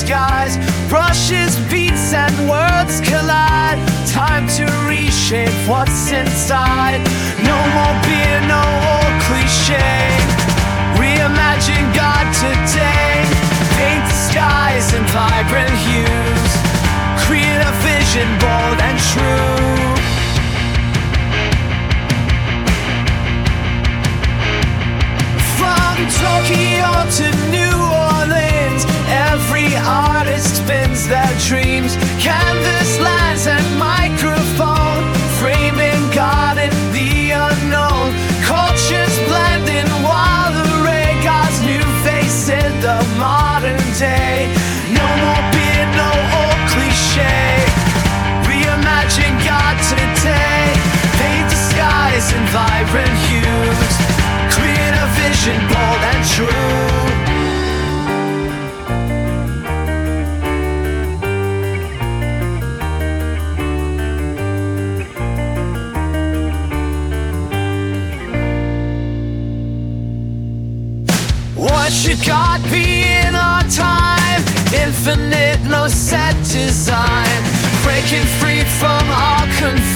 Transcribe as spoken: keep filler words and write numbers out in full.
skies. Brushes, beats, and words collide. Time to reshape what's inside. No more beer, no old cliche. Reimagine God today. Paint the skies in vibrant hues. Create a vision bold and true. From Tokyo to New Orleans, every artist spins their dreams. Canvas, lands, and microphone, framing God in the unknown. Cultures blending while array God's new face in the modern day. No more beer, no old cliche. Reimagine God today. Paint the skies in vibrant hues. Create a vision bold and true. What should God be in our time? Infinite, no set design. Breaking free from our confusion.